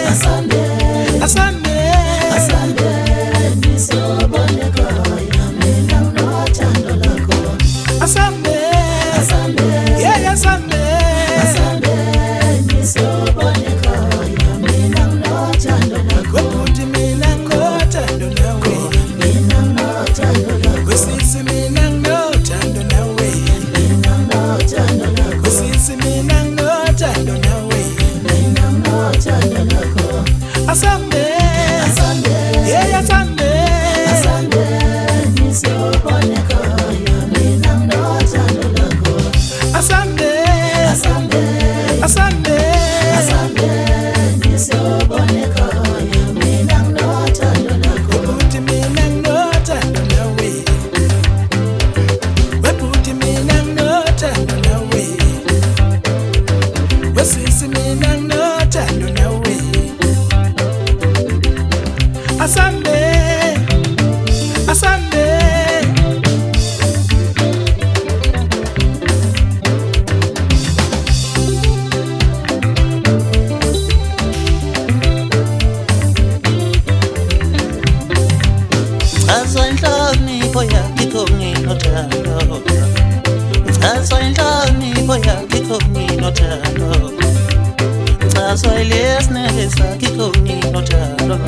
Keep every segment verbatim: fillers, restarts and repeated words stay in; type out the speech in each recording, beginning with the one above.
Asambe, Asambe, Asambe, nisoboneka mina nothando lakho. Asambe, Asambe, yeah, Asambe, Asambe, nisoboneka mina nothando lakho. Weputi mina nothando nawe, Mina nothando lakho. Wesisi mina nothando nawe, Mina nothando lakho. Wesisi mina nothando nawe, Mina nothando lakho. Asambe, Asambe, yeah, Asambe, Asambe, nisoboneka mina nothando lakho. Asambe, Asambe, Asambe, Asambe, nisoboneka mina nothando lakho. Weputi mina nothando nawe, Weputi mina nothando nawe, Wesisi mina nothando nawe, Asambe, Asambe, Chaza inhlonipho yakho nginothando. Chaza inhlonipho yakho nginothando. Chaza ilesnele sakho nginothando.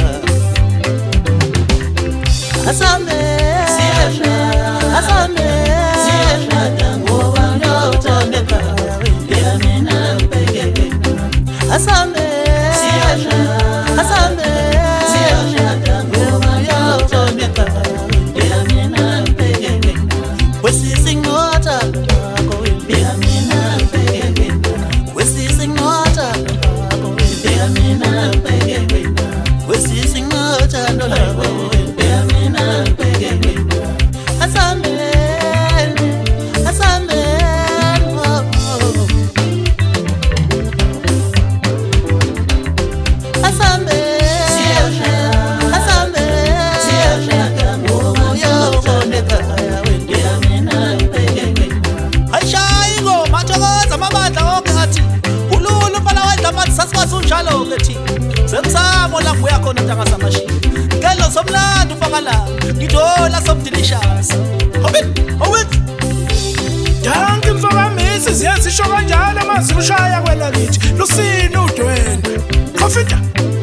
Asambe, Asambe, ngoba ngiyawuthandeka wena mina ngibheke. Asambe, Asambe, ngoba ngiyawuthandeka wena mina ngibheke. Wesisi nginothando lakho wena mina ngibheke. Wesisi nginothando lakho wena mina ngibheke. Wesisi nginothando lakho wena mina ngibheke. Asambe, Asambe, oh, oh. Asambe, Asambe, ngoba ngiyawuthandeka wena mina ngibheke. Ayishayi ingoma thokoza amabandla onke athi ululu umfana wadlamathi sasikwazi unjalo ke thi semsamo lapho uyakhona ntanga samashini ngelo somlando ufaka la ngithola somdelicious hobit hobit Danke mfakamisi ziyazisho kanjalo mazibushaya kwelakithi lusini udwendwe Khafita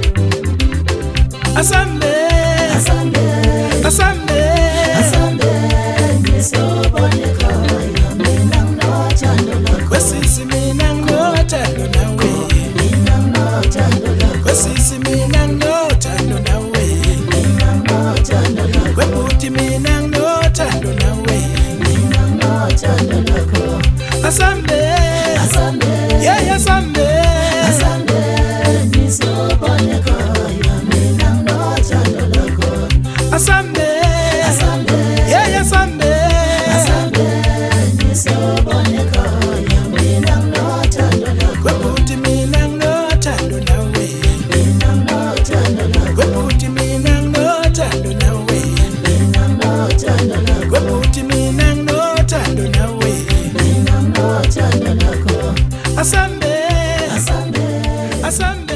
Asambe, Asambe, Asambe, Asambe, nisoboneka mina nothando lakho. Wesisi mina nothando nawe, Mina nothando lakho. Wesisi mina nothando nawe, Mina nothando lakho. Weputi mina nothando nawe, Mina nothando lakho. Asambe, Asambe, yeah, Asambe, Asambe, nisoboneka mina nothando lakho. Asambe, Asambe, yeah, Asambe, Asambe, nisoboneka mina nothando lakho. Weputi mina nothando nawe, Mina nothando lakho. Weputi mina nothando nawe, Mina nothando lakho. Weputi mina nothando nawe, Mina nothando lakho. Asambe, Asambe, Asambe.